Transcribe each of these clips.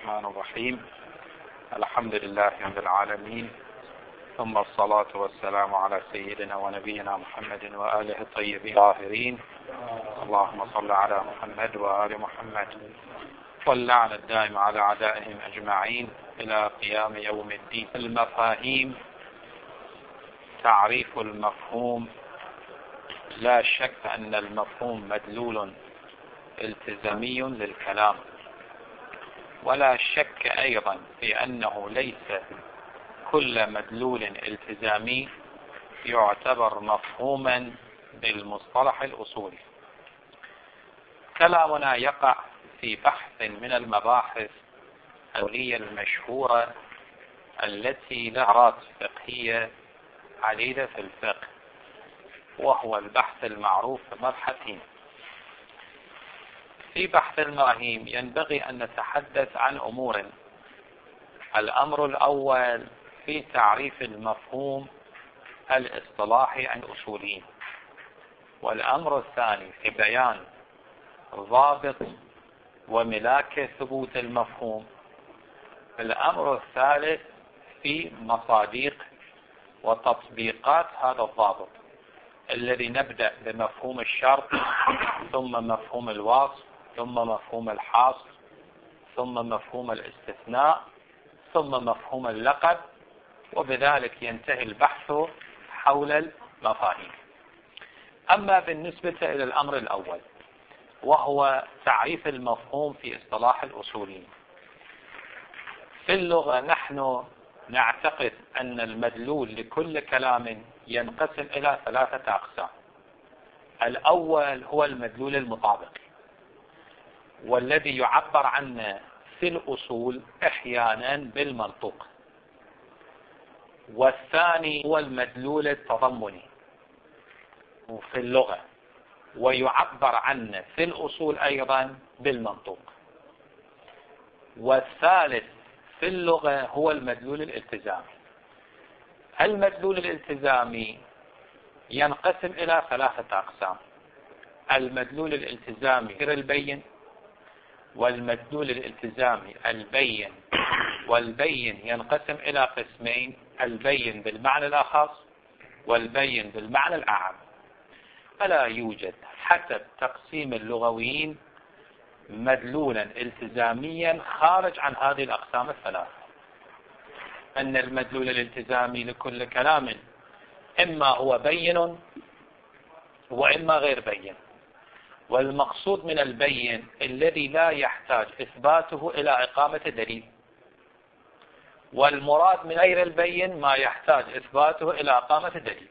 الرحمن الرحيم. الحمد لله رب العالمين، ثم الصلاة والسلام على سيدنا ونبينا محمد وآله الطيبين الطاهرين. اللهم صل على محمد وآل محمد، واللعن الدائم على أعدائهم أجمعين إلى قيام يوم الدين. المفاهيم، تعريف المفهوم. لا شك أن المفهوم مدلول التزامي للكلام، ولا شك أيضا في أنه ليس كل مدلول التزامي يعتبر مفهوما بالمصطلح الأصولي. كلامنا يقع في بحث من المباحث الأولية المشهورة التي لها أغراض فقهية عديدة في الفقه، وهو البحث المعروف بمبحثين. في بحث المفاهيم ينبغي أن نتحدث عن أمور. الأمر الأول في تعريف المفهوم الاصطلاحي عند الأصوليين، والأمر الثاني في بيان ضابط وملاك ثبوت المفهوم. الأمر الثالث في مصادق وتطبيقات هذا الضابط، الذي نبدأ بمفهوم الشرط، ثم مفهوم الوصف، ثم مفهوم الحصر، ثم مفهوم الاستثناء، ثم مفهوم اللقب، وبذلك ينتهي البحث حول المفاهيم. أما بالنسبة إلى الأمر الأول، وهو تعريف المفهوم في اصطلاح الأصوليين. في اللغة نحن نعتقد أن المدلول لكل كلام ينقسم إلى ثلاثة أقسام. الأول هو المدلول المطابق، والذي يعبر عنه في الأصول أحيانا بالمنطوق. والثاني هو المدلول التضمني في اللغة، ويعبر عنه في الأصول أيضا بالمنطوق. والثالث في اللغة هو المدلول الالتزامي. المدلول الالتزامي ينقسم إلى ثلاثة أقسام: المدلول الالتزامي غير البين، والمدلول الالتزامي البين. والبين ينقسم إلى قسمين: البين بالمعنى الأخص، والبين بالمعنى الأعم. فلا يوجد حسب تقسيم اللغويين مدلولا التزاميا خارج عن هذه الأقسام الثلاثة. أن المدلول الالتزامي لكل كلام إما هو بين وإما غير بين. والمقصود من البين الذي لا يحتاج إثباته إلى إقامة دليل، والمراد من غير البين ما يحتاج إثباته إلى إقامة دليل.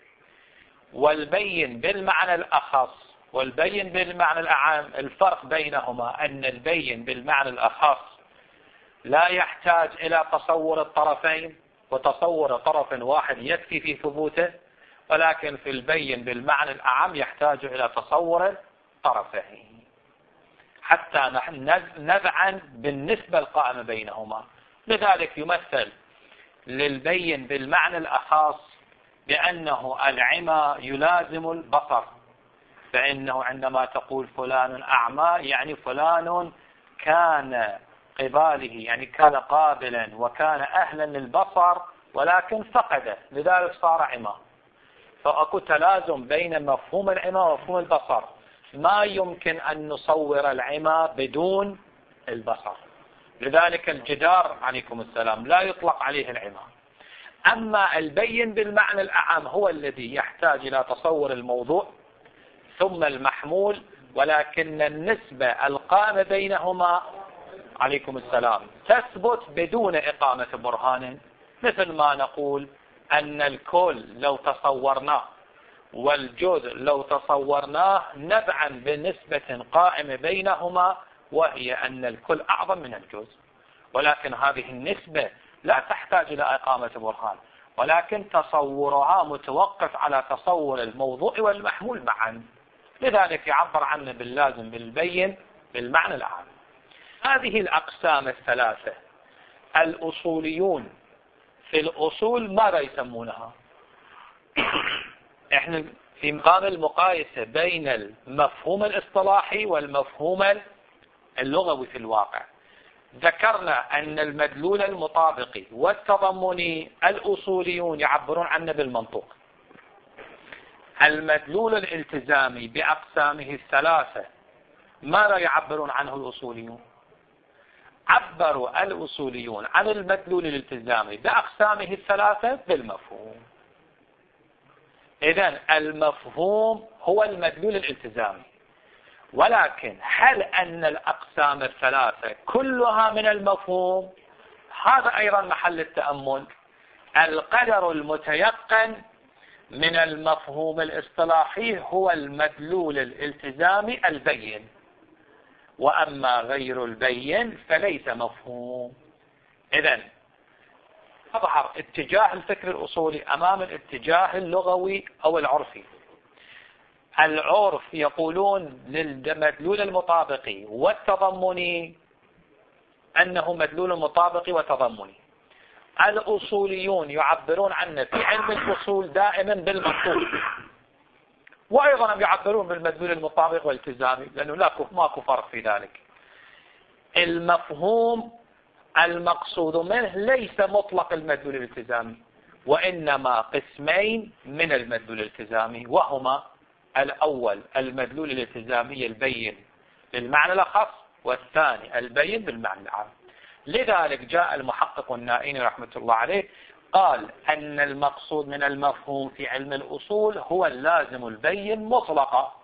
والبين بالمعنى الأخص والبين بالمعنى الأعم، الفرق بينهما أن البين بالمعنى الأخص لا يحتاج إلى تصور الطرفين، وتصور طرف واحد يكفي في ثبوته، ولكن في البين بالمعنى الأعم يحتاج إلى تصور طرفين حتى نذعن بالنسبة القائمة بينهما. لذلك يمثل للبين بالمعنى الأخص بأنه العمى يلازم البصر، فإنه عندما تقول فلان أعمى يعني فلان كان قباله، يعني كان قابلا وكان أهلا للبصر ولكن فقده، لذلك صار عمى. فأكو تلازم بين مفهوم العمى ومفهوم البصر. ما يمكن أن نصور العمى بدون البصر، لذلك الجدار عليكم السلام لا يطلق عليه العمى. أما البين بالمعنى الأعم هو الذي يحتاج إلى تصور الموضوع ثم المحمول، ولكن النسبة القائمة بينهما عليكم السلام تثبت بدون إقامة برهان. مثل ما نقول أن الكل لو تصورناه والجزء لو تصورناه نبعا بنسبة قائمة بينهما، وهي أن الكل أعظم من الجزء، ولكن هذه النسبة لا تحتاج إلى إقامة برهان، ولكن تصورها متوقف على تصور الموضوع والمحمول معا. لذلك يعبر عنه باللازم بالبين بالمعنى العام. هذه الأقسام الثلاثة الأصوليون في الأصول ماذا يسمونها؟ احنا في مقام المقايسة بين المفهوم الاصطلاحي والمفهوم اللغوي في الواقع. ذكرنا أن المدلول المطابقي والتضمني الأصوليون يعبرون عنه بالمنطوق. المدلول الالتزامي بأقسامه الثلاثة ماذا يعبرون عنه الأصوليون؟ عبروا الأصوليون عن المدلول الالتزامي بأقسامه الثلاثة بالمفهوم. إذن المفهوم هو المدلول الالتزامي، ولكن هل أن الأقسام الثلاثة كلها من المفهوم؟ هذا أيضا محل التأمل. القدر المتيقن من المفهوم الاصطلاحي هو المدلول الالتزامي البين، وأما غير البين فليس مفهوم. إذن أظهر اتجاه الفكر الأصولي أمام الاتجاه اللغوي أو العرفي. العرف يقولون للمدلول المطابقي والتضمني أنه مدلول مطابقي وتضمني. الأصوليون يعبرون عنه في علم الأصول دائما بالمنطوق، وأيضا يعبرون بالمدلول المطابق والالتزامي، لأنه ماكو فرق في ذلك. المفهوم المقصود منه ليس مطلق المدلول الالتزامي، وإنما قسمين من المدلول الالتزامي، وهما الأول المدلول الالتزامي البين بالمعنى الأخص، والثاني البين بالمعنى العام. لذلك جاء المحقق النائيني رحمة الله عليه قال أن المقصود من المفهوم في علم الأصول هو اللازم البين مطلقا،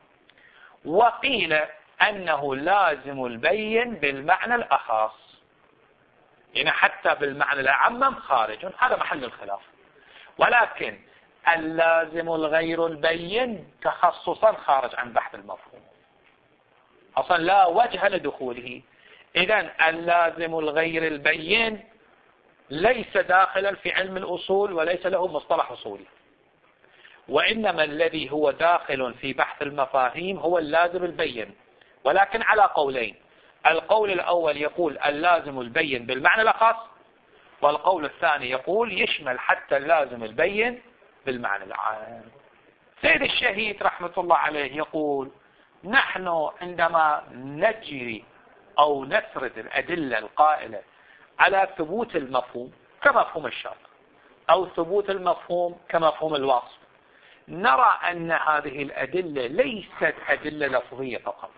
وقيل أنه لازم البين بالمعنى الأخص، يعني حتى بالمعنى الأعم خارج، هذا محل الخلاف. ولكن اللازم الغير البين تخصصا خارج عن بحث المفهوم، أصلا لا وجه لدخوله. إذن اللازم الغير البين ليس داخلا في علم الأصول وليس له مصطلح أصولي، وإنما الذي هو داخل في بحث المفاهيم هو اللازم البين، ولكن على قولين. القول الأول يقول اللازم البين بالمعنى الأخص، والقول الثاني يقول يشمل حتى اللازم البين بالمعنى العام. سيد الشهيد رحمة الله عليه يقول نحن عندما نجري أو نسرد الأدلة القائلة على ثبوت المفهوم كمفهوم الشرط أو ثبوت المفهوم كمفهوم الوصف، نرى أن هذه الأدلة ليست أدلة لفظية فقط.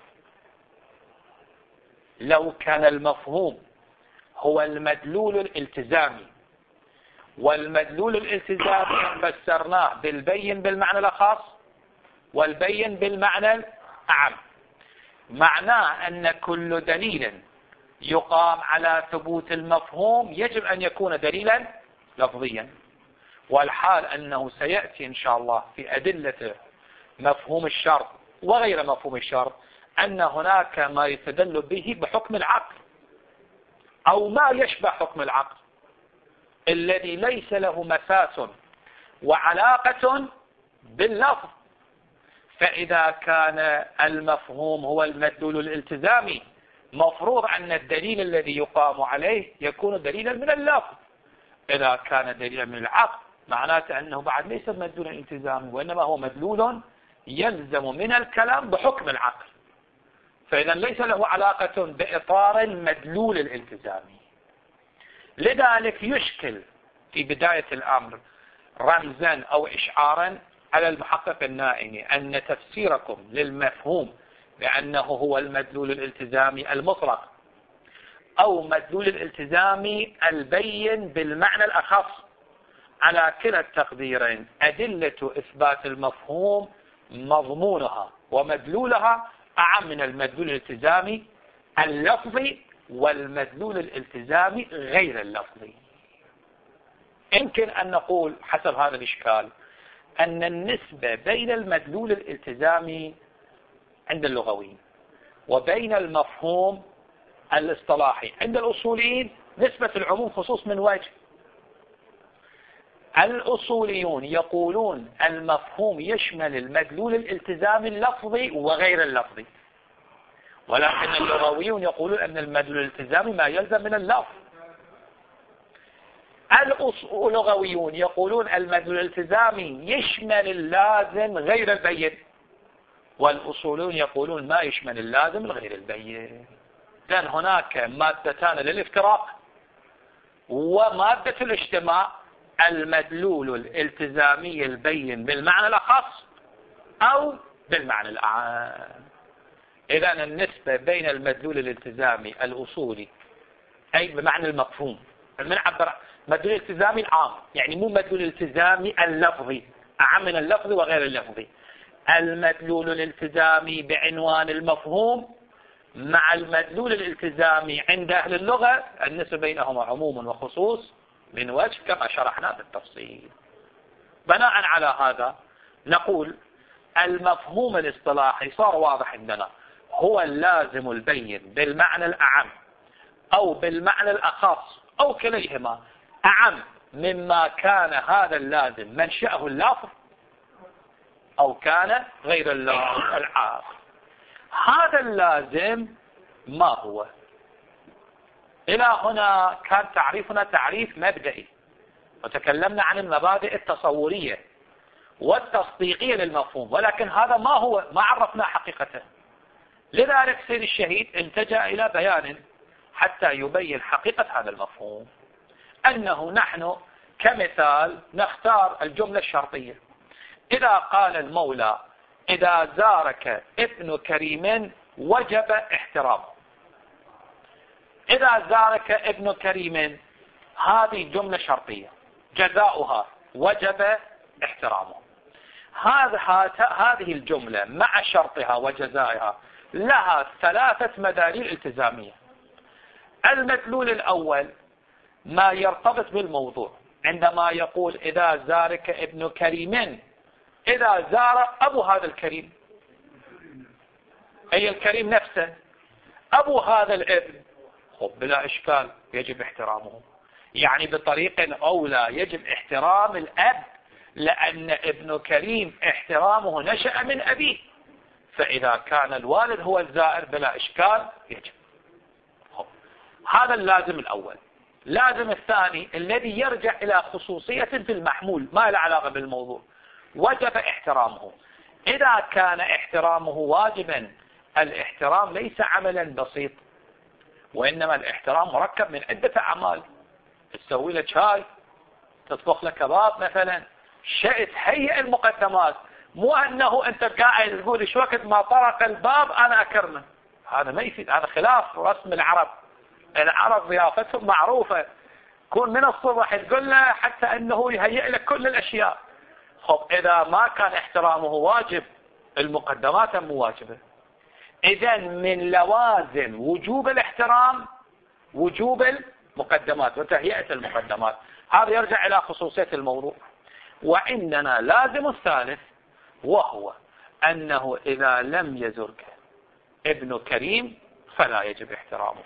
لو كان المفهوم هو المدلول الالتزامي، والمدلول الالتزامي فسرناه بالبين بالمعنى الخاص والبين بالمعنى الأعم، معناه أن كل دليل يقام على ثبوت المفهوم يجب أن يكون دليلا لفظيا، والحال أنه سيأتي إن شاء الله في أدلة مفهوم الشرط وغير مفهوم الشرط أن هناك ما يستدل به بحكم العقل أو ما يشبه حكم العقل الذي ليس له مساس وعلاقة باللفظ. فإذا كان المفهوم هو المدلول الالتزامي مفروض أن الدليل الذي يقام عليه يكون دليلا من اللفظ. إذا كان دليلا من العقل معناته أنه بعد ليس مدلولا التزامي، وإنما هو مدلول يلزم من الكلام بحكم العقل، فإذا ليس له علاقة بإطار المدلول الالتزامي. لذلك يشكل في بداية الأمر رمزا أو إشعارا على المحقق النائمي أن تفسيركم للمفهوم بأنه هو المدلول الالتزامي المطلق أو مدلول الالتزامي البين بالمعنى الأخص، على كلا التقديرين أدلة إثبات المفهوم مضمونها ومدلولها أعم من المدلول الالتزامي اللفظي والمدلول الالتزامي غير اللفظي. يمكن أن نقول حسب هذا الإشكال أن النسبة بين المدلول الالتزامي عند اللغويين وبين المفهوم الاصطلاحي عند الأصوليين نسبة العموم خصوص من وجه. الأصوليون يقولون المفهوم يشمل المدلول الالتزامي اللفظي وغير اللفظي، ولكن اللغويون يقولون أن المدلول الالتزامي ما يلزم من اللفظ. اللغويون يقولون المدلول الالتزامي يشمل اللازم غير البين، والأصوليون يقولون ما يشمل اللازم غير البين. لأن هناك مادتان للافتراق ومادة الاجتماع، المدلول الالتزامي البين بالمعنى الأخص أو بالمعنى الأعم. إذن النسبة بين المدلول الالتزامي الأصولي أي بمعنى المفهوم، بنعبر مدلول الالتزامي العام، يعني مو مدلول الالتزامي اللفظي، أعم من اللفظي وغير اللفظي. المدلول الالتزامي بعنوان المفهوم مع المدلول الالتزامي عند أهل اللغة النسبة بينهما عموم وخصوص من وجه كما شرحنا بالتفصيل. بناء على هذا نقول المفهوم الاصطلاحي صار واضح عندنا، هو اللازم البين بالمعنى الأعم أو بالمعنى الأخص أو كليهما، أعم مما كان هذا اللازم منشأه اللفظ أو كان غير اللفظ العام. هذا اللازم ما هو؟ إلى هنا كان تعريفنا تعريف مبدئي، وتكلمنا عن المبادئ التصورية والتصديقية للمفهوم، ولكن هذا ما هو، ما عرفنا حقيقته. لذلك سيد الشهيد التجأ إلى بيان حتى يبين حقيقة هذا المفهوم، أنه نحن كمثال نختار الجملة الشرطية. إذا قال المولى إذا زارك ابن كريم وجب احترامه، إذا زارك ابن كريم هذه جملة شرطية جزاؤها وجب احترامه. هذه الجملة مع شرطها وجزائها لها ثلاثة مداليل التزامية. المدلول الأول ما يرتبط بالموضوع، عندما يقول إذا زارك ابن كريم، إذا زار أبو هذا الكريم أي الكريم نفسه، أبو هذا الابن، بلا إشكال يجب احترامه، يعني بطريق أولى يجب احترام الأب، لأن ابن كريم احترامه نشأ من أبيه، فإذا كان الوالد هو الزائر بلا إشكال يجب. هذا اللازم الأول. لازم الثاني الذي يرجع إلى خصوصية في المحمول ما له علاقة بالموضوع، وجب احترامه. إذا كان احترامه واجبا، الاحترام ليس عملا بسيط، وإنما الاحترام مركب من عدة أعمال. تسوي له شاي، تطبخ له كباب مثلا، شيء تهيئ المقدمات، مو أنه أنت قاعد تقول شو وقت ما طرق الباب أنا أكرمه، هذا ما يفيد، هذا خلاف رسم العرب. العرب ضيافتهم معروفة، كون من الصبح تقول له حتى أنه يهيئ لك كل الأشياء. إذا ما كان احترامه واجب، المقدمات مو واجبة. إذن من لوازم وجوب الاحترام وجوب المقدمات وتهيئة المقدمات. هذا يرجع إلى خصوصية الموضوع. وعندنا لازم الثالث، وهو أنه إذا لم يزرك ابن كريم فلا يجب احترامه.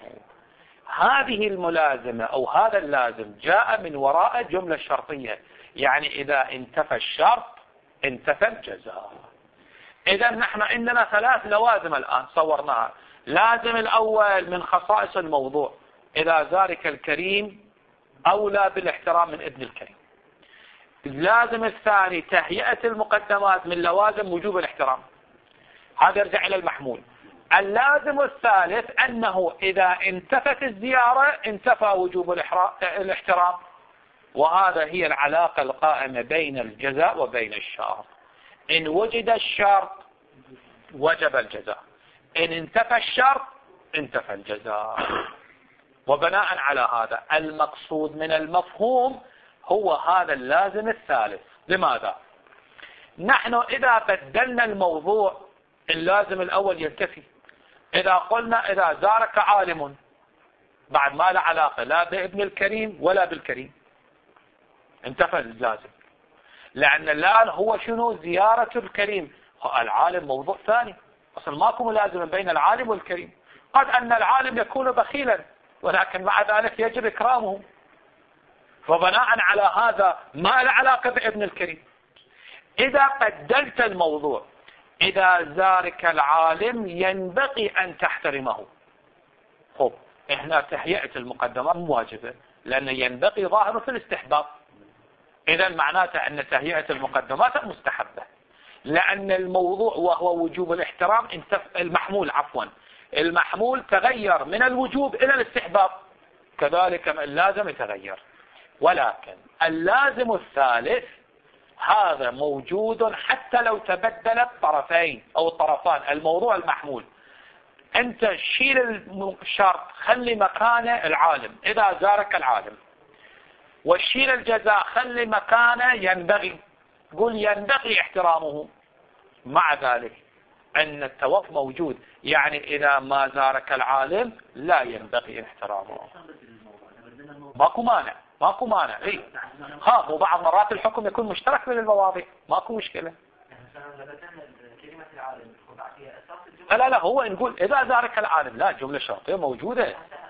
هذه الملازمة أو هذا اللازم جاء من وراء جملة شرطية، يعني إذا انتفى الشرط انتفى الجزاء. إذا نحن عندنا ثلاث لوازم الآن صورناها. لازم الأول من خصائص الموضوع، إذا زارك الكريم أولى بالاحترام من ابن الكريم. اللازم الثاني تهيئة المقدمات من لوازم وجوب الاحترام، هذا يرجع إلى المحمول. اللازم الثالث أنه إذا انتفت الزيارة انتفى وجوب الاحترام، وهذا هي العلاقة القائمة بين الجزاء وبين الشرط. إن وجد الشرط وجب الجزاء، إن انتفى الشرط انتفى الجزاء. وبناء على هذا المقصود من المفهوم هو هذا اللازم الثالث. لماذا؟ نحن إذا بدلنا الموضوع اللازم الأول ينتفي. إذا قلنا إذا زارك عالم، بعد ما له علاقة لا بابن الكريم ولا بالكريم، انتفى اللازم، لأن الآن هو شنو؟ زيارة الكريم. العالم موضوع ثاني، أصلا ماكو ملازمة بين العالم والكريم. قد أن العالم يكون بخيلا، ولكن مع ذلك يجب إكرامه، فبناء على هذا ما له علاقة بابن الكريم. إذا بدلت الموضوع، إذا زارك العالم ينبغي أن تحترمه، هنا تهيئة المقدمات واجبة، لأن ينبغي ظاهر في الاستحباب. إذا معناته أن تهيئة المقدمات مستحبة، لأن الموضوع وهو وجوب الاحترام المحمول المحمول تغير من الوجوب إلى الاستحباب، كذلك اللازم يتغير. ولكن اللازم الثالث هذا موجود حتى لو تبدل الطرفين أو الطرفان. الموضوع المحمول أنت شيل الشرط، خلي مكانه العالم إذا زارك العالم، والشيل الجزاء خلي مكانه ينبغي، قل ينبغي احترامه. مع ذلك أن التوقف موجود، يعني إذا ما زارك العالم لا ينبغي احترامه. ماكو مانع اي وبعض مرات الحكم يكون مشترك بين المواضيع، ماكو مشكلة. لا هو نقول إذا زارك العالم، لا جملة شرطية موجودة.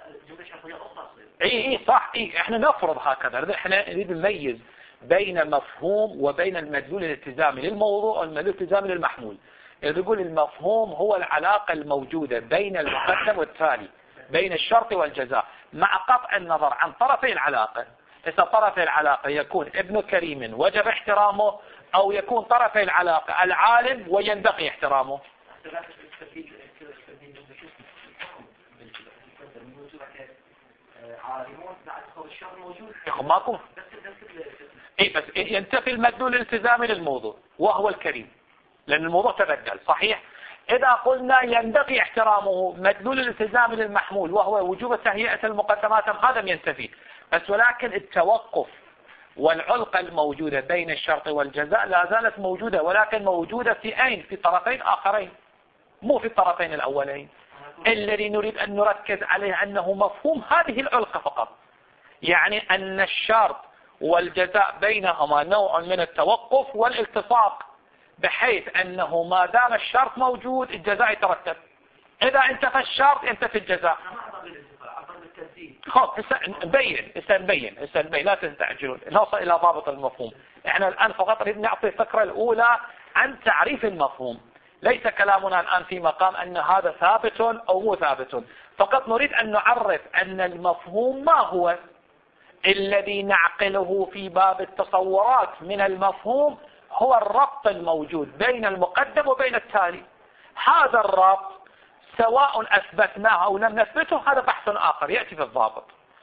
اي صح، احنا نفرض هكذا، احنا نريد نميز بين مفهوم وبين المدلول الالتزامي للموضوع والمدلول الالتزامي للمحمول. نقول المفهوم هو العلاقة الموجودة بين المقدم والتالي، بين الشرط والجزاء، مع قطع النظر عن طرفي العلاقة. إذا طرفي العلاقة يكون ابن كريم وجب احترامه، أو يكون طرفي العلاقة العالم وينبغي احترامه. ماكو بس ينتفي المدلول الالتزامي للموضوع وهو الكريم، لأن الموضوع تبدل. صحيح إذا قلنا ينبغي احترامه مدلول الالتزام للمحمول وهو وجوب تهيئة المقدمات، هذا ينتفي. بس ولكن التوقف والعلقة الموجودة بين الشرط والجزاء لا زالت موجودة، ولكن موجودة في أين؟ في طرفين آخرين، مو في الطرفين الأولين. الذي نريد أن نركز عليه أنه مفهوم هذه العلقة فقط، يعني أن الشرط والجزاء بينهما نوع من التوقف والالتصاق، بحيث أنه ما دام الشرط موجود الجزاء يترتب، إذا انتفى الشرط ينتفي الجزاء. خب نبين لا تستعجلون، نوصل إلى ضابط المفهوم. احنا الآن فقط نريد نعطي الفكرة الأولى عن تعريف المفهوم، ليس كلامنا الآن في مقام أن هذا ثابت أو مو ثابت، فقط نريد أن نعرف أن المفهوم ما هو الذي نعقله في باب التصورات من المفهوم. هو الربط الموجود بين المقدم وبين التالي. هذا الربط سواء أثبتناه أو لم نثبته هذا بحث آخر يأتي في الضابط.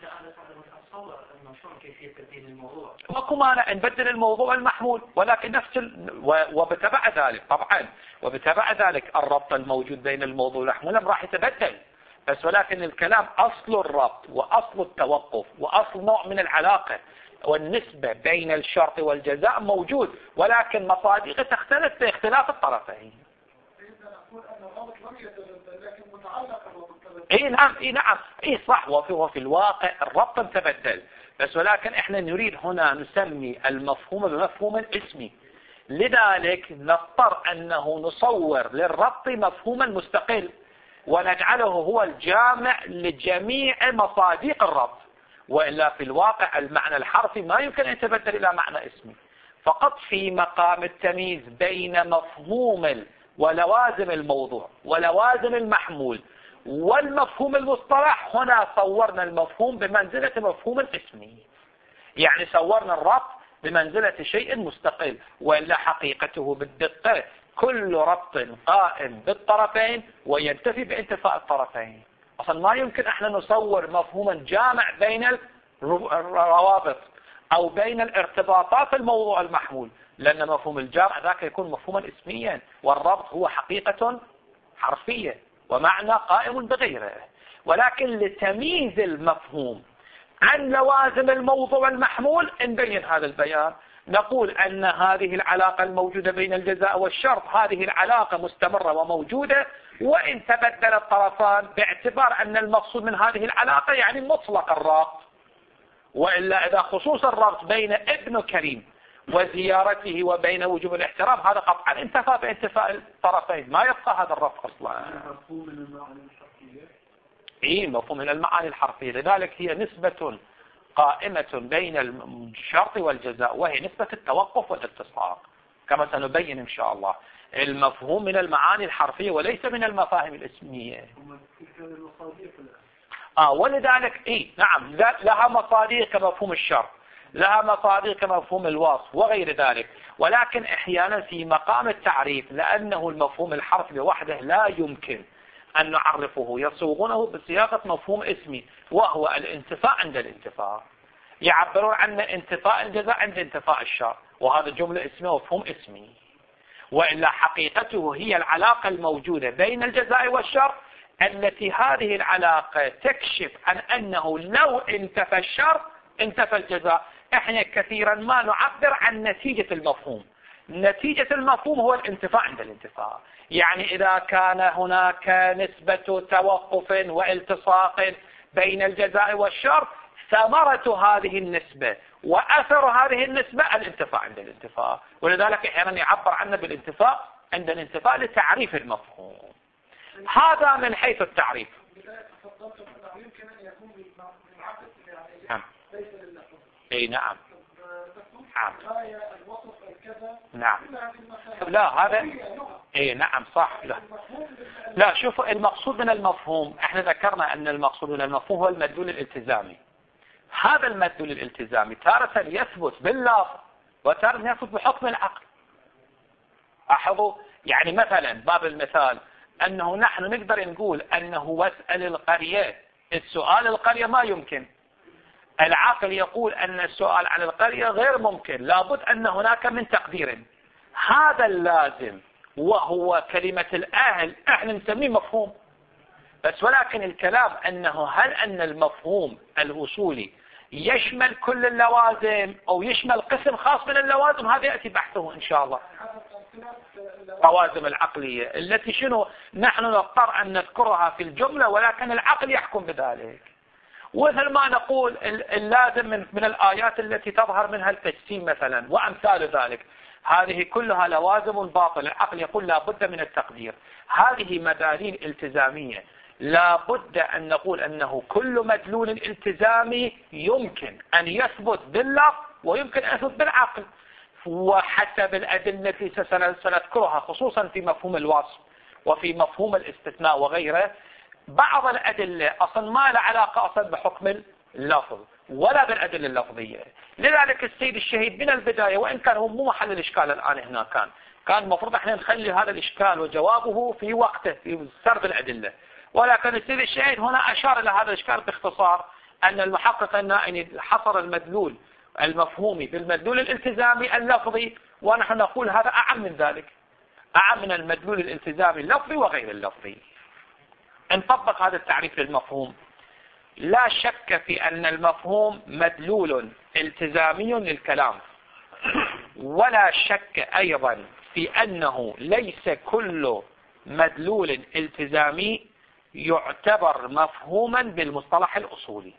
ماكو مانع نبدل الموضوع المحمول، ولكن نفس وبتبع ذلك طبعا، وبتبع ذلك الربط الموجود بين الموضوع والمحمول راح يتبدل، بس ولكن الكلام أصل الربط وأصل التوقف وأصل نوع من العلاقة والنسبة بين الشرط والجزاء موجود، ولكن مصادقه تختلف باختلاف الطرفين. نعم صح، وفي الواقع الربط تبدل، بس ولكن احنا نريد هنا نسمي المفهوم بمفهوم اسمي، لذلك نضطر أنه نصور للربط مفهوما مستقل ونجعله هو الجامع لجميع مصادق الربط، وإلا في الواقع المعنى الحرفي ما يمكن أن يتبدل إلى معنى اسمي. فقط في مقام التمييز بين مفهوم ولوازم الموضوع ولوازم المحمول والمفهوم المصطلح، هنا صورنا المفهوم بمنزلة مفهوم اسمي، يعني صورنا الربط بمنزلة شيء مستقل، وإلا حقيقته بالدقة كل ربط قائم بالطرفين وينتفي بانتفاء الطرفين. أصلا ما يمكن احنا نصور مفهوما جامع بين الروابط أو بين الارتباطات الموضوع المحمول، لأن مفهوم الجامع ذاك يكون مفهوما اسميا، والربط هو حقيقة حرفية ومعنى قائم بغيره. ولكن لتمييز المفهوم عن لوازم الموضوع المحمول نبين هذا البيان، نقول أن هذه العلاقة الموجودة بين الجزاء والشرط هذه العلاقة مستمرة وموجودة، وإن تبدل الطرفان باعتبار أن المقصود من هذه العلاقة يعني مطلق الربط، وإلا إذا خصوص الربط بين ابن كريم وزيارته وبين وجوب الاحترام هذا قطعا انتفى بانتفاء الطرفين، ما يبقى هذا الربط أصلا. مفهوم من المعاني الحرفية، لذلك هي نسبة قائمة بين الشرط والجزاء، وهي نسبة التوقف والاتساق كما سنبين إن شاء الله. المفهوم من المعاني الحرفية وليس من المفاهيم الاسمية. ولذلك نعم لها مصادر كمفهوم الشرط، لها مصادر كمفهوم الوصف وغير ذلك، ولكن احيانا في مقام التعريف لأنه المفهوم الحرفي لوحده لا يمكن أن نعرفه يصوغونه بصياغة مفهوم اسمي، وهو الانتفاء عند الانتفاء. يعبرون عن انتفاء الجزاء عند انتفاء الشرط، وهذا جملة اسمية ومفهوم اسمي. وإلا حقيقته هي العلاقة الموجودة بين الجزاء والشرط، التي هذه العلاقة تكشف عن أنه لو انتفى الشرط انتفى الجزاء. احنا كثيرا ما نعبر عن نتيجة المفهوم. نتيجة المفهوم هو الانتفاء عند الانتفاء. يعني إذا كان هناك نسبة توقف والتصاق بين الجزاء والشرط، ثمرة هذه النسبة وأثر هذه النسبة الانتفاع عند الانتفاع. ولذلك أحيانا يعبر عنه بالانتفاع عند الانتفاع لتعريف المفهوم. هذا من حيث التعريف. يمكن أن يكون بالعقل نعم. ليس للنفس. اي نعم. نعم. الوصف الكذا. نعم. لا هذا اي نعم صح. لا شوفوا، المقصود من المفهوم، احنا ذكرنا ان المقصود من المفهوم هو المدلول الالتزامي. هذا المدلول الالتزامي تارة يثبت باللفظ وتارة يثبت بحكم العقل. لاحظوا، يعني مثلا باب المثال انه نحن نقدر نقول انه واسأل القرية، السؤال القرية ما يمكن. العقل يقول ان السؤال عن القرية غير ممكن، لابد ان هناك من تقدير. هذا اللازم وهو كلمة الأهل احنا نسميه مفهوم. بس ولكن الكلام انه هل ان المفهوم الوصولي يشمل كل اللوازم او يشمل قسم خاص من اللوازم، هذا يأتي بحثه ان شاء الله. اللوازم العقلية التي شنو نحن نضطر ان نذكرها في الجملة، ولكن العقل يحكم بذلك. ومثل ما نقول اللازم من الآيات التي تظهر منها التجسيم مثلا وأمثال ذلك، هذه كلها لوازم باطلة. العقل يقول لا بد من التقدير. هذه مداليل التزامية، لا بد أن نقول أنه كل مدلول التزامي يمكن أن يثبت باللفظ ويمكن أن يثبت بالعقل، وحسب الأدلة التي سنذكرها خصوصا في مفهوم الوصف وفي مفهوم الاستثناء وغيره. بعض الأدلة أصلا ما لها علاقة أصلا بحكم اللفظ ولا بالأدلة اللفظية. لذلك السيد الشهيد من البداية، وإن كان هو مو محل الإشكال الآن هنا، كان المفروض احنا نخلي هذا الإشكال وجوابه في وقته في سرد الأدلة، ولكن السيد الشهيد هنا أشار إلى هذا الإشكال باختصار، أن المحقق النائي حصر المدلول المفهومي بالمدلول الالتزامي اللفظي، ونحن نقول هذا أعم من ذلك، أعم من المدلول الالتزامي اللفظي وغير اللفظي. نطبق هذا التعريف للمفهوم. لا شك في أن المفهوم مدلول التزامي للكلام، ولا شك أيضا في أنه ليس كل مدلول التزامي يعتبر مفهوما بالمصطلح الأصولي.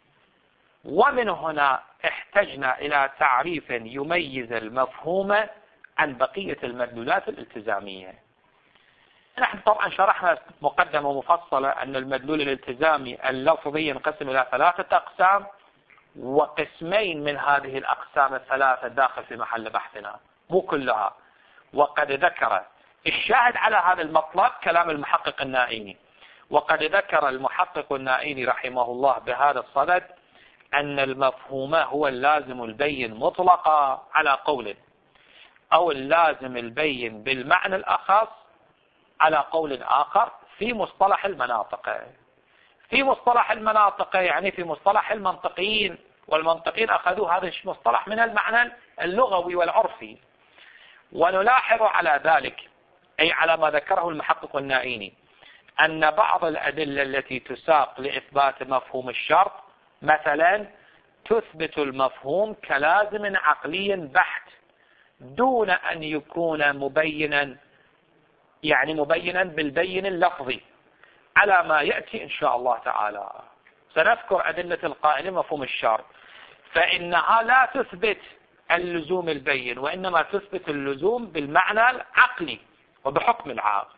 ومن هنا احتجنا إلى تعريف يميز المفهوم عن بقية المدلولات الالتزامية. نحن طبعا شرحنا مقدمة مفصلة أن المدلول الالتزامي اللفظي ينقسم إلى 3 أقسام، وقسمين من هذه الأقسام الثلاثة داخل في محل بحثنا، مو كلها. وقد ذكر الشاهد على هذا المطلب كلام المحقق النائيني، وقد ذكر المحقق النائيني رحمه الله بهذا الصدد أن المفهوم هو اللازم البين مطلقا على قول، أو اللازم البين بالمعنى الأخص على قول آخر في مصطلح المناطق. في مصطلح المناطق يعني في مصطلح المنطقيين، والمنطقيين أخذوا هذا المصطلح من المعنى اللغوي والعرفي. ونلاحظ على ذلك، أي على ما ذكره المحقق النائيني، أن بعض الأدلة التي تساق لإثبات مفهوم الشرط مثلا تثبت المفهوم كلازم عقلي بحت دون أن يكون مبينا، يعني مبينا بالبين اللفظي، على ما يأتي إن شاء الله تعالى. سنذكر أدلة القائل مفهوم الشرط، فإنها لا تثبت اللزوم البين، وإنما تثبت اللزوم بالمعنى العقلي وبحكم العقل.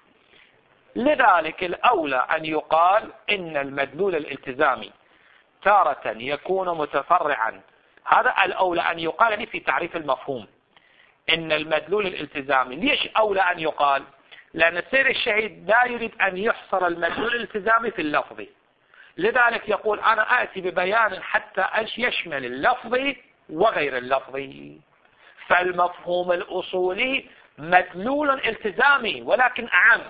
لذلك الأولى أن يقال إن المدلول الالتزامي تارة يكون متفرعا. هذا الأولى أن يقال لي في تعريف المفهوم، إن المدلول الالتزامي. ليش أولى أن يقال؟ لأن السيد الشهيد لا يريد أن يحصر المدلول الالتزامي في اللفظي، لذلك يقول أنا آتي ببيان حتى يشمل اللفظي وغير اللفظي. فالمفهوم الأصولي مدلول التزامي ولكن أعم،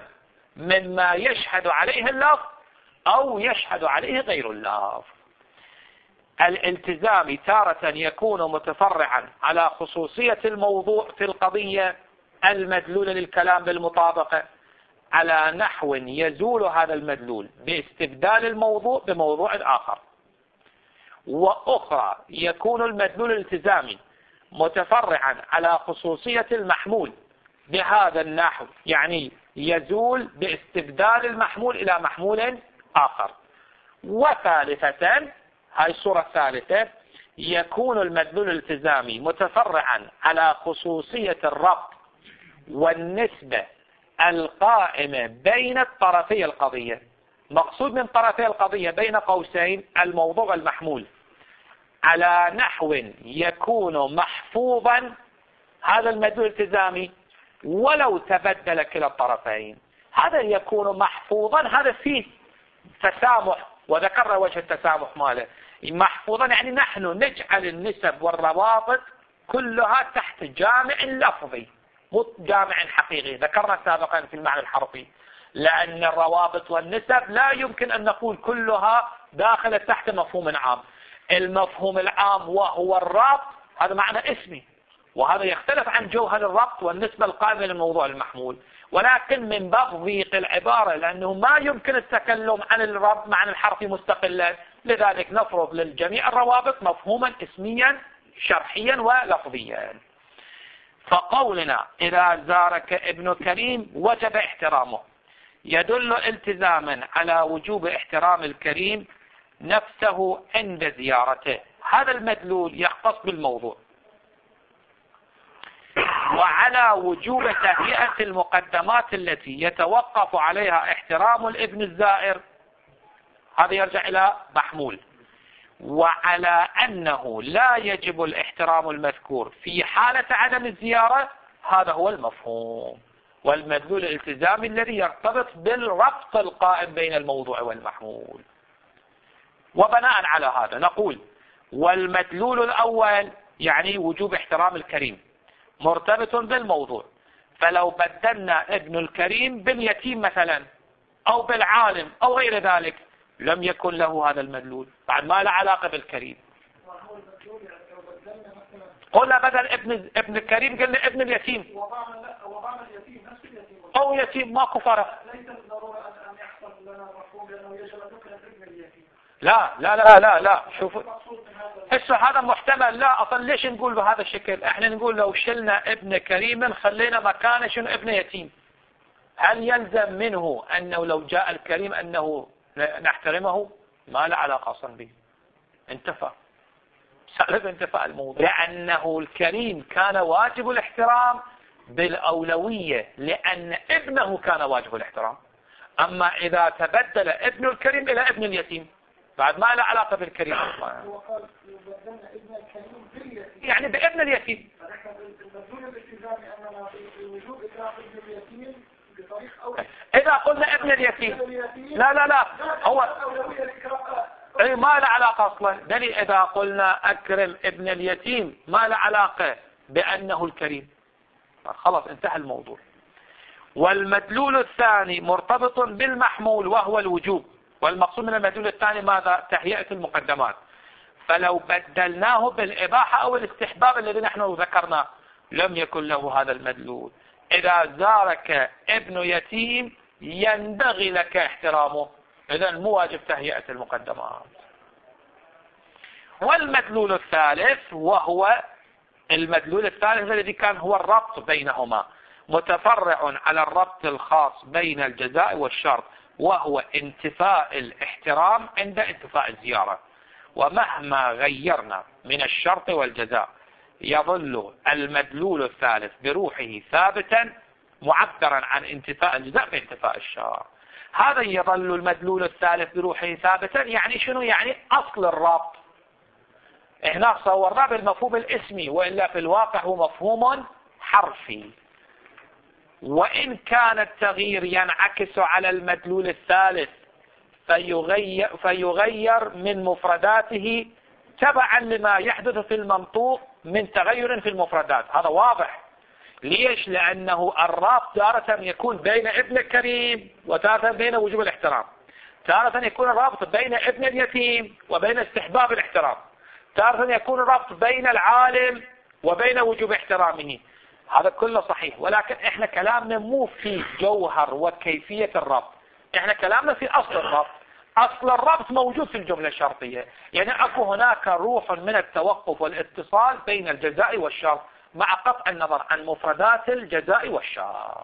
مما يشهد عليه اللفظ أو يشهد عليه غير اللفظ. الالتزام تارة يكون متفرعا على خصوصية الموضوع في القضية المدلولة للكلام بالمطابقة على نحو يزول هذا المدلول باستبدال الموضوع بموضوع آخر. وأخرى يكون المدلول الالتزامي متفرعا على خصوصية المحمول بهذا النحو، يعني يزول باستبدال المحمول إلى محمول آخر. وثالثة، هاي الصورة الثالثة، يكون المدلول الالتزامي متفرعا على خصوصية الربط والنسبة القائمة بين طرفي القضية. مقصود من طرفي القضية بين قوسين الموضوع المحمول على نحو يكون محفوظا هذا المدلول الالتزامي ولو تبدل كلا الطرفين. هذا يكون محفوظا، هذا فيه تسامح، وذكرنا وجه التسامح ماله. محفوظا يعني نحن نجعل النسب والروابط كلها تحت جامع لفظي مو جامع حقيقي. ذكرنا سابقا في المعنى الحرفي لأن الروابط والنسب لا يمكن أن نقول كلها داخلة تحت مفهوم عام. المفهوم العام وهو الربط هذا معنى اسمي، وهذا يختلف عن جوهر الربط والنسبة القائمة للموضوع المحمول، ولكن من باب ضيق العبارة لأنه ما يمكن التكلم عن الربط معنى الحرفي مستقلا، لذلك نفرض للجميع الروابط مفهوما اسميا شرحيا ولفظيا. فقولنا إذا زارك ابن كريم وجب احترامه يدل التزاما على وجوب احترام الكريم نفسه عند زيارته. هذا المدلول يختص بالموضوع، وعلى وجوب تهيئة المقدمات التي يتوقف عليها احترام الابن الزائر، هذا يرجع إلى محمول، وعلى أنه لا يجب الاحترام المذكور في حالة عدم الزيارة، هذا هو المفهوم والمدلول الالتزامي الذي يرتبط بالربط القائم بين الموضوع والمحمول. وبناء على هذا نقول والمدلول الأول يعني وجوب احترام الكريم مرتبط بالموضوع، فلو بدلنا ابن الكريم باليتيم مثلا أو بالعالم أو غير ذلك لم يكن له هذا المدلول، بعد ما له علاقة بالكريم. قلنا بدل ابن الكريم قلنا ابن اليتيم وضعنا اليتيم نفس اليتيم أو يتيم، ماكو فرق. ليس بالضرورة أن يحصل لنا مفهوم لأنه يجب أن نكون ابن اليتيم. لا لا لا لا لا، شوفوا هسه هذا محتمل. لا أصلا ليش نقول بهذا الشكل؟ احنا نقول لو شلنا ابن كريم خلينا مكانه شنو ابن يتيم، هل يلزم منه أنه لو جاء الكريم أنه نحترمه؟ ما له علاقة أصلا به، انتفى سألت انتفاء الموضوع، لأنه الكريم كان واجب الاحترام بالأولوية لأن ابنه كان واجب الاحترام. أما إذا تبدل ابن الكريم إلى ابن اليتيم بعد ما له علاقة بالكريم أصلا، يعني بابن اليتيم. إذا قلنا ابن اليتيم لا لا لا هو اي ما له علاقة اصلا. دليل اذا قلنا اكرم ابن اليتيم ما له علاقة بانه الكريم، خلاص انتهى الموضوع. والمدلول الثاني مرتبط بالمحمول وهو الوجوب، والمقصود من المدلول الثاني ماذا؟ تهيئة المقدمات. فلو بدلناه بالاباحة او الاستحباب الذي نحن ذكرناه لم يكن له هذا المدلول. اذا زارك ابن يتيم ينبغي لك احترامه، إذن مو واجب تهيئة المقدمات. والمدلول الثالث وهو المدلول الثالث الذي كان هو الربط بينهما، متفرع على الربط الخاص بين الجزاء والشرط، وهو انتفاء الاحترام عند انتفاء الزيارة. ومهما غيرنا من الشرط والجزاء يظل المدلول الثالث بروحه ثابتا معبرا عن انتفاء الجزاء بانتفاء الشرط. هذا يظل المدلول الثالث بروحه ثابتا، يعني شنو؟ يعني أصل الربط. هنا صورناه بالمفهوم الاسمي، وإلا في الواقع هو مفهوم حرفي. وإن كان التغيير ينعكس على المدلول الثالث فيغير من مفرداته تبعا لما يحدث في المنطوق من تغير في المفردات، هذا واضح. ليش؟ لأنه الرابط تارة يكون بين ابن الكريم وتارة بين وجوب الاحترام، تارة يكون الرابط بين ابن اليتيم وبين استحباب الاحترام، تارة يكون الرابط بين العالم وبين وجوب احترامه. هذا كله صحيح، ولكن احنا كلامنا مو في جوهر وكيفية الربط، احنا كلامنا في أصل الربط. أصل الربط موجود في الجملة الشرطية، يعني أكو هناك روح من التوقف والاتصال بين الجزاء والشرط مع قطع النظر عن مفردات الجزاء والشرط.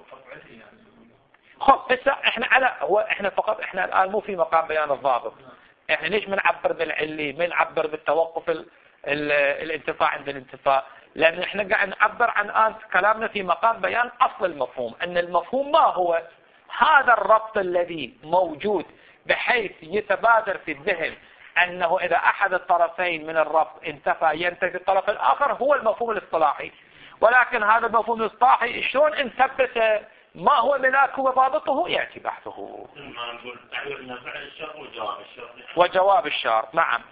خب هسه احنا فقط احنا الآن مو في مقام بيان الضابط. احنا ليش بنعبر بالعلي، بنعبر بالتوقف الانتفاع عند الانتفاع؟ لأن احنا قاعد نعبر عن الآن كلامنا في مقام بيان أصل المفهوم، أن المفهوم ما هو هذا الربط الذي موجود بحيث يتبادر في الذهن أنه إذا أحد الطرفين من الربط انتفى ينتفي الطرف الآخر، هو المفهوم الاصطلاحي. ولكن هذا المفهوم الاصطلاحي شلون نثبته؟ ما هو ملاك وضابطه؟ يأتي بحثه. وجواب الشرط نعم.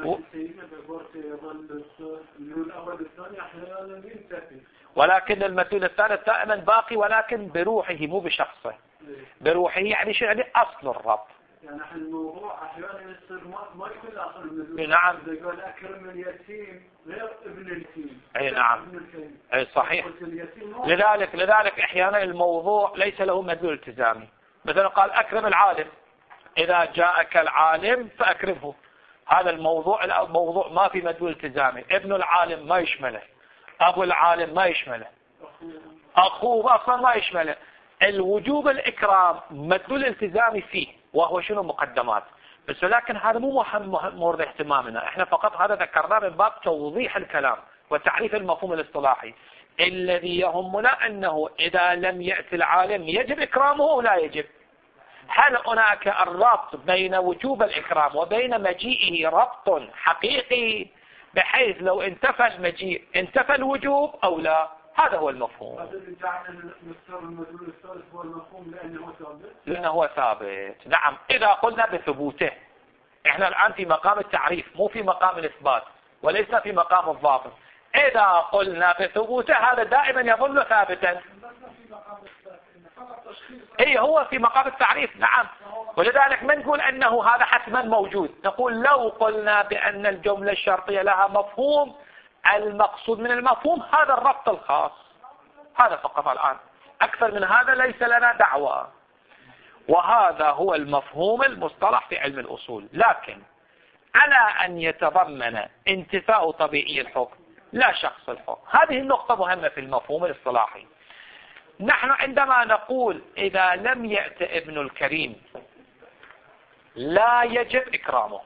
ولكن المدلول الثالث دائما باقي، ولكن بروحه مو بشخصه. بروحه يعني شو؟ يعني أصل الربط. يعني الموضوع احيانا يصير ما يكون اصل المدلول. نعم. يقول اكرم اليتيم غير ابن اليتيم. اي نعم. اي صحيح. لذلك احيانا الموضوع ليس له مدلول التزامي. مثلا قال اكرم العالم، اذا جاءك العالم فاكرمه. هذا الموضوع ما في مدلول التزامي. ابن العالم ما يشمله، ابو العالم ما يشمله، اخوه اصلا ما يشمله. الوجوب الإكرام مدلول التزامي فيه، وهو شنو؟ مقدمات. بس ولكن هذا مو مورد اهتمامنا، احنا فقط هذا ذكرناه من باب توضيح الكلام وتعريف المفهوم الاصطلاحي. الذي يهمنا أنه إذا لم يأتي العالم يجب إكرامه أو لا يجب. هل هناك الربط بين وجوب الإكرام وبين مجيئه ربط حقيقي بحيث لو انتفى المجيء انتفى الوجوب أو لا؟ هذا هو المفهوم. هذا اللي جعلنا نختار المدلول الثالث هو المفهوم لأنه هو ثابت. نعم، إذا قلنا بثبوته. احنا الآن في مقام التعريف مو في مقام الإثبات، وليس في مقام الضابط. إذا قلنا بثبوته هذا دائما يظل ثابتا. اي هو في مقام التعريف. نعم، ولذلك ما نقول أنه هذا حتما موجود. نقول لو قلنا بأن الجملة الشرطية لها مفهوم، المقصود من المفهوم هذا الربط الخاص. هذا فقط الآن، أكثر من هذا ليس لنا دعوة. وهذا هو المفهوم المصطلح في علم الأصول. لكن على أن يتضمن انتفاء طبيعي الحكم لا شخص الحكم. هذه النقطة مهمة في المفهوم الاصطلاحي. نحن عندما نقول إذا لم يأت ابن الكريم لا يجب إكرامه،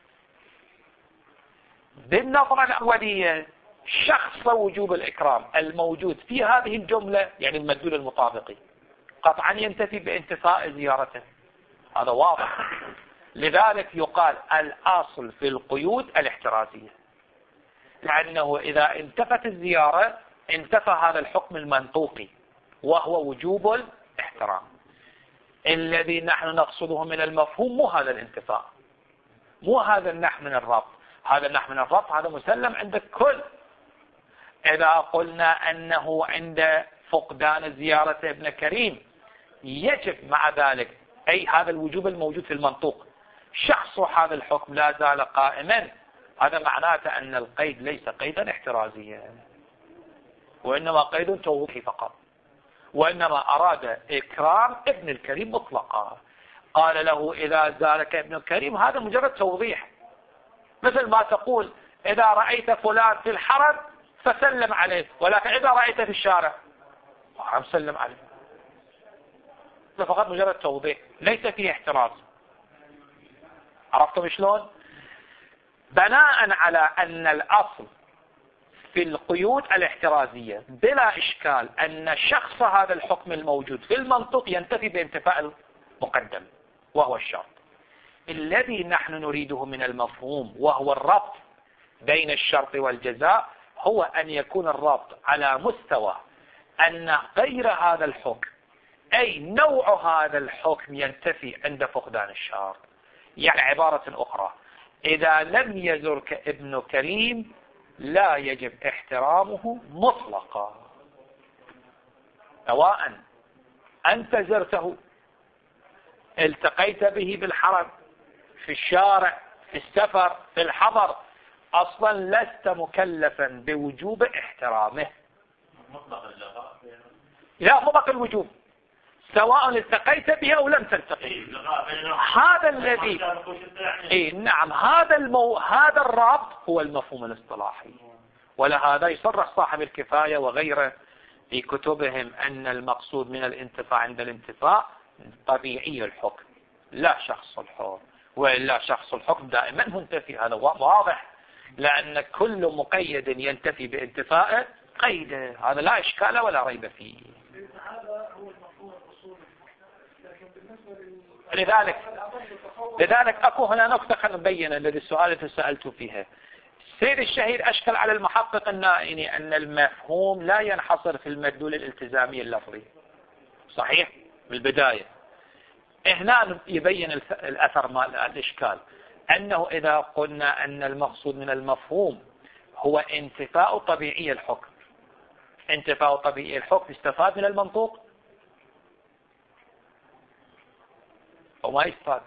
بالنظرة الأولية شخص وجوب الإكرام الموجود في هذه الجملة يعني المدلول المطابقي قطعا ينتفي بانتفاء زيارته. هذا واضح. لذلك يقال الأصل في القيود الاحترازية، لأنه إذا انتفت الزيارة انتفى هذا الحكم المنطوقي وهو وجوب الاحترام. الذي نحن نقصده من المفهوم مو هذا الانتفاء، مو هذا النحو من الربط. هذا النحو من الربط هذا مسلم عند الكل. إذا قلنا أنه عند فقدان زيارة ابن كريم يجب مع ذلك أي هذا الوجوب الموجود في المنطوق شخص هذا الحكم لا زال قائما، هذا معناته أن القيد ليس قيدا احترازيا، وإنما قيد توضيحي فقط. وإنما أراد إكرام ابن الكريم مطلقا. قال له إذا زارك ابن الكريم، هذا مجرد توضيح. مثل ما تقول إذا رأيت فلان في الحرم فسلم عليه، ولكن إذا رأيته في الشارع سلم عليه. ده فقط مجرد توضيح ليس فيه احتراز. عرفتم شلون؟ بناء على أن الأصل في القيود الاحترازية بلا إشكال أن شخص هذا الحكم الموجود في المنطق ينتفي بانتفاء المقدم وهو الشرط. الذي نحن نريده من المفهوم وهو الربط بين الشرط والجزاء هو أن يكون الربط على مستوى أن غير هذا الحكم أي نوع هذا الحكم ينتفي عند فقدان الشرط. يعني عبارة أخرى، إذا لم يزرك ابن كريم لا يجب احترامه مطلقا. سواء أنت زرته، التقيت به بالحرم، في الشارع، في السفر، في الحضر، أصلا لست مكلفا بوجوب احترامه. لا، مطلق الوجوب، سواء التقيت به أو لم تلتقي. هذا الذي نعم، هذا الرابط هو المفهوم الاصطلاحي. ولهذا يصرح صاحب الكفاية وغيره في كتبهم أن المقصود من الانتفاع عند الانتفاع طبيعي الحكم لا شخص الحكم، وإلا شخص الحكم دائما منتفي. هذا واضح، لأن كل مقيد ينتفي بانتفاء قيده، هذا لا إشكال ولا ريب فيه. لذلك أكو هنا نقطة خلينا نبين الذي السؤال الذي سألت فيها. السيد الشهيد أشكل على المحقق النائني أن المفهوم لا ينحصر في المدلول الالتزامي اللفظي. صحيح بالبداية. هنا يبين الأثر مال الإشكال، أنه إذا قلنا أن المقصود من المفهوم هو انتفاء طبيعي الحكم، انتفاء طبيعي الحكم يستفاد من المنطوق أو ما يستفاد؟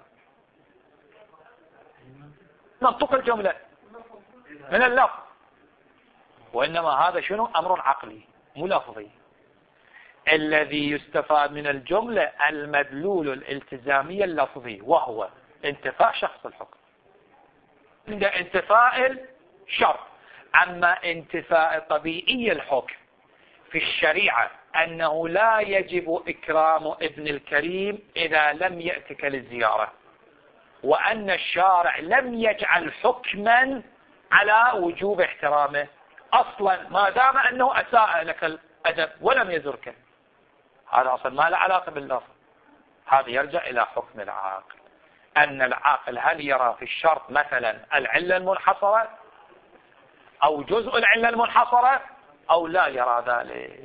منطوق الجملة من اللفظ، وإنما هذا شنو؟ أمر عقلي مو لفظي. الذي يستفاد من الجملة المدلول الالتزامي اللفظي، وهو انتفاء شخص الحكم عند انتفاء الشرط. أما انتفاء طبيعي الحكم في الشريعة أنه لا يجب إكرام ابن الكريم إذا لم يأتك للزيارة، وأن الشارع لم يجعل حكما على وجوب احترامه أصلا ما دام أنه أساء لك الأدب ولم يزرك، هذا أصلا ما له علاقة باللفظ. هذا يرجع إلى حكم العاقل، أن العاقل هل يرى في الشرط مثلا العلة المنحصرة أو جزء العلة المنحصرة أو لا يرى ذلك.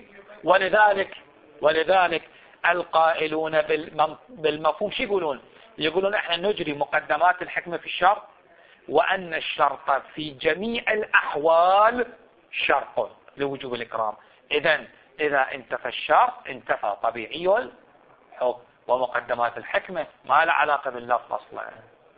ولذلك القائلون بالمفهوم شو يقولون؟ يقولون احنا نجري مقدمات الحكمة في الشرط، وأن الشرط في جميع الأحوال شرط لوجوب الإكرام. إذا انتفى الشرط انتفى طبيعي الحكم، ومقدمات الحكمة ما له علاقة باللفظ أصلا.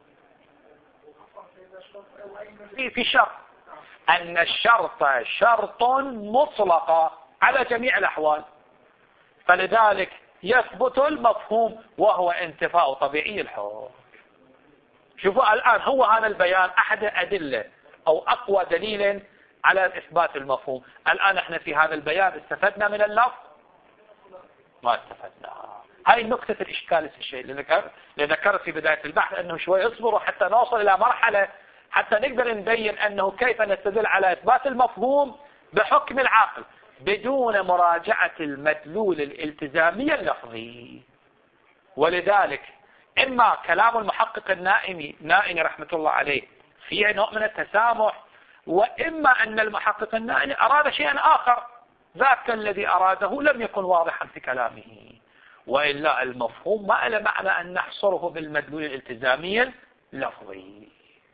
في شرط أن الشرط شرط مطلقة على جميع الأحوال، فلذلك يثبت المفهوم وهو انتفاء طبيعي الحكم. شوفوا الآن هو هذا البيان أحد أدلة أو أقوى دليل على إثبات المفهوم. الآن احنا في هذا البيان استفدنا من اللفظ؟ ما استفدنا. هاي نقطة الإشكال الشيء اللي ذكرت في بداية البحث، أنه شوي اصبروا حتى نوصل إلى مرحلة حتى نقدر نبين أنه كيف نستدل على إثبات المفهوم بحكم العاقل بدون مراجعة المدلول الالتزامي اللفظي. ولذلك إما كلام المحقق النائني رحمة الله عليه فيه نوع من التسامح، وإما أن المحقق النائني أراد شيئا آخر، ذاك الذي أراده لم يكن واضحا في كلامه. وإلا المفهوم ما له معنى أن نحصره بالمدلول الالتزامي اللفظي،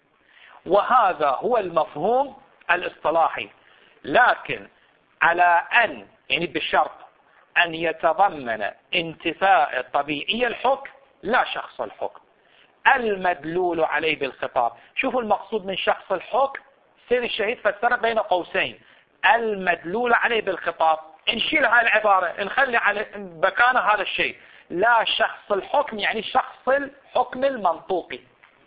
وهذا هو المفهوم الاصطلاحي. لكن على أن يعني بالشرط أن يتضمن انتفاء طبيعي الحكم لا شخص الحكم المدلول عليه بالخطاب. شوفوا المقصود من شخص الحكم، سيد الشهيد فسر بين قوسين المدلول عليه بالخطاب. نشيل هاي العبارة نخلي على مكانه هذا الشيء، لا شخص الحكم يعني شخص الحكم المنطوقي.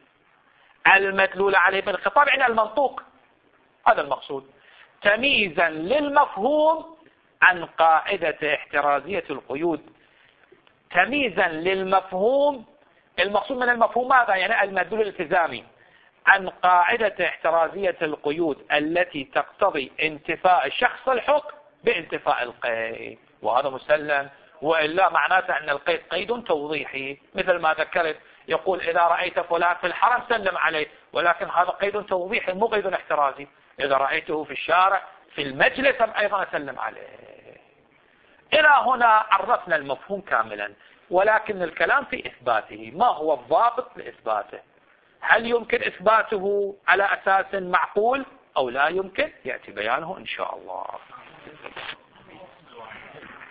المدلول عليه بالخطاب يعني المنطوق، هذا المقصود، تمييزا للمفهوم عن قاعدة احترازية القيود. تمييزا للمفهوم، المقصود من المفهوم ماذا؟ يعني المدلول الالتزامي عن قاعدة احترازية القيود التي تقتضي انتفاء شخص الحكم بانتفاء القيد، وهذا مسلم. وإلا معناته أن القيد قيد توضيحي، مثل ما ذكرت يقول إذا رأيت فلان في الحرم سلم عليه، ولكن هذا قيد توضيحي مو قيد احترازي. إذا رأيته في الشارع في المجلس أيضا أسلم عليه. إلى هنا عرفنا المفهوم كاملا، ولكن الكلام في إثباته. ما هو الضابط لإثباته؟ هل يمكن إثباته على أساس معقول أو لا يمكن؟ يأتي بيانه إن شاء الله.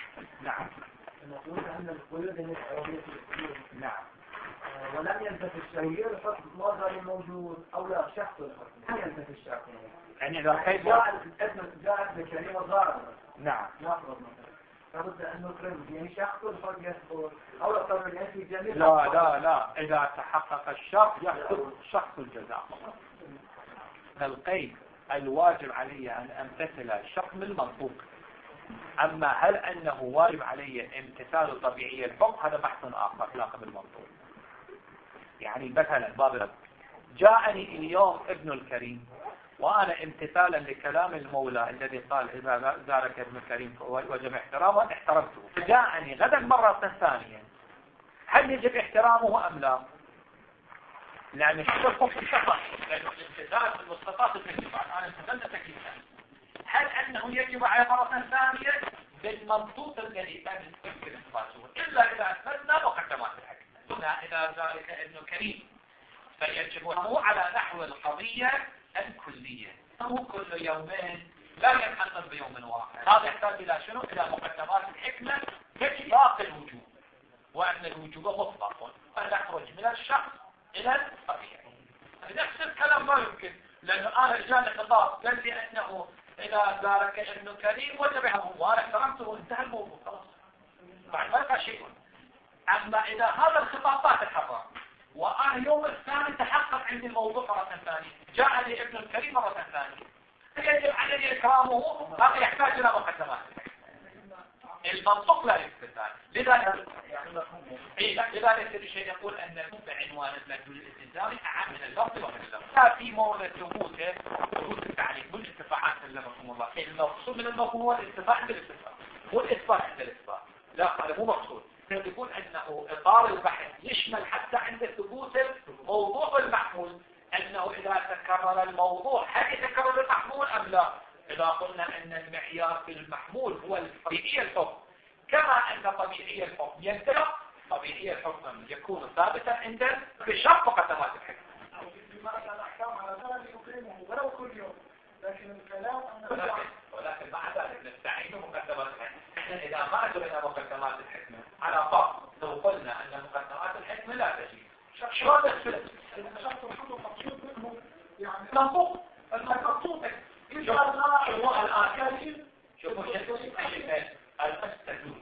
نعم. نقول أن القيود من العربية الأصولية. نعم. ولم يلتفت التغيير الحكم ماذا الموجود أو لا شخص الحكم. هل يلتفت الشخص؟ يعني إذا كيف جاءت بكلمة ضاربة. نعم. لابد أن نقرن يعني شخص الحكم يسقط أو لا طبعا يعني في جميع. لا إذا تحقق الشرط يحصل شخص الجزاء. القيد الواجب علي أن أمتثل الشرط من المنطوق. أما هل أنه واجب علي امتثال طبيعي الحكم هذا بحث آخر لا قبل المنطوق. يعني مثلا باب جاءني اليوم ابن الكريم وأنا امتثالا لكلام المولى الذي قال إذا زارك ابن الكريم وجب احترامه احترمته. جاءني غدا مرة ثانية هل يجب احترامه أم لا؟ لأن الحكم في الشرط لأنه الامتثال المستطاعة التكليف أنا امتثلت تكليفا. هل أنه يجب على مرة ثانية بالمنطوق الذي كان يمكن إثباته إلا إذا أثبتنا مقدمات الحكم. هنا إذا ذلك ابن كريم فيجب له على نحو القضية الكلية. هو كل يومين لا ينحصر بيوم واحد. هذا يحتاج إلى شنو؟ إلى مقدمات الحكمة بإطلاق الوجوب وأن الوجوب مطلق فنخرج من الشخص إلى الطبيعي. نفس الكلام ما يمكن لأنه أنا جاني خطاب قال لي أنه إذا زارك ابن كريم وجبه وأنا احترمته وانتهى الموضوع خلاص. بعد ما يبقى شيء. أما إذا هذا الخطاب ما تحرر وأنا يوم الثاني تحقق عندي الموضوع مرة ثانية جاء لي ابن الكريم مرة ثانية يجب علي إكرامه هذا يحتاج إلى مقدمات. المنطق لا يستدل لذلك الشيء يقول أن عنوان المدلول الالتزامي أعم من اللفظ ومن اللفظ. في مورد ثبوته ثبوت التعليم والاتفاقات سلمكم الله. المقصود من المفهوم هو الاتفاق بالاتفاق والإثبات بالإثبات. لا هذا مو مقصود. يقول أنه إطار البحث يشمل حتى عند ثبوت الموضوع المحمول أنه إذا تكرر الموضوع هل يتكرر المحمول أم لا. إذا قلنا أن المعيار في المحمول هو طبيعي الحكم كما أن طبيعي الحكم ينتهي طبيعي الحكم يكون ثابتا عند بشرط مقدمات الحكم. لماذا الأحكام على ذلك يقيمه ولو كل يوم لكن الكلام ولكن مع ذلك نستعين مقدمات الحكم. احنا إذا ما أجرنا مقدمات الحكمة على فرض لو قلنا أن مقدمات الحكمة لا تجي شلون نثبت؟ الشخص الحكم مقصود منه يعني منطوق المنطوق شوفوا الآن شوفوا المستدل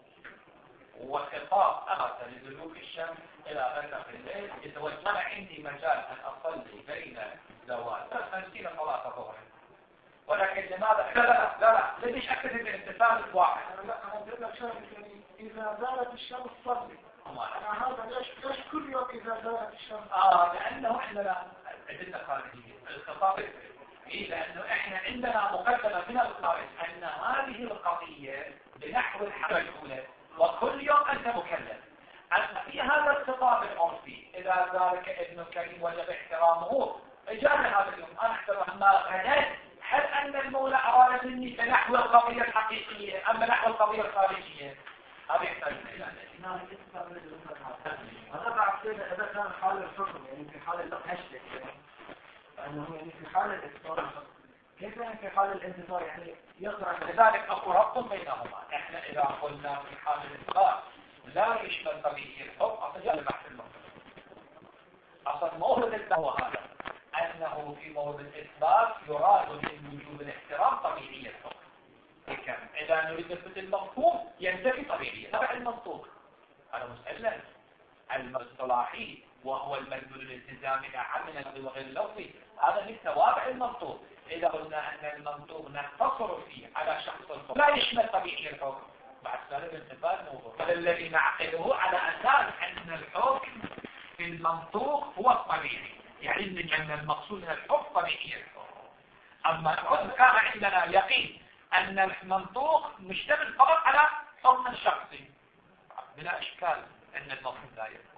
وخطاب أمر لدلوك الشمس إلى غسق الليل يتوجه عندي مجال أن أصلي بين زوال 50 صلاة ظهر ولكن لماذا؟ لا ليش أكد الانتفاع واحد؟ لا أنا أقول لك شيء يعني إذا زالت الشمس صلي. أنا هذا ليش كل يوم إذا زالت الشمس؟ لأنه عندنا أدلة خارجية الخطاب لأنه إحنا عندنا مقدمة من الخارج أن هذه القضية بنحو الحالة الأولى وكل يوم أنت مكلف. أما في هذا الخطاب العرفي إذا ذلك ابن الكريم وجب احترامه إجابة هذا اليوم أنا احترام ما غنيت هل أن المولى أراد مني بنحو القضية الحقيقية أما نحو القضية الخارجية هذا يحتاج إلى هذا بعد إذا كان حال الحكم يعني في حال الحشد أنه يعني في حال الإصرار كيف يعني في حال الانتصار يعني يقرأ. لذلك أقول ربط بينهما. إحنا إذا قلنا في حال الإصرار لا يشمل طبيعي الحكم أصلا البحث المنطق أصلا مورد هو هذا أنه في مورد الإثبات يراد من وجوب الاحترام طبيعي الحكم. إذا نريد نثبت المفهوم ينتفي طبيعي تبع المنطوق. هذا مسألة الاصطلاحي وهو المدلول الالتزامي أعم من اللغة اللفظي هذا من توابع المنطوق. إذا قلنا أن المنطوق نقتصر فيه على شخص الحكم لا يشمل طبيعي الحكم بعد ذلك الانتفاع الموضوع الذي نعقده على أساس أن الحكم في المنطوق هو الطبيعي يعني أن المقصود من الحكم طبيعي الحكم. أما كان عندنا يقين أن المنطوق مشتمل فقط على حكم شخصي بلا إشكال أن المفهوم لا يفهم.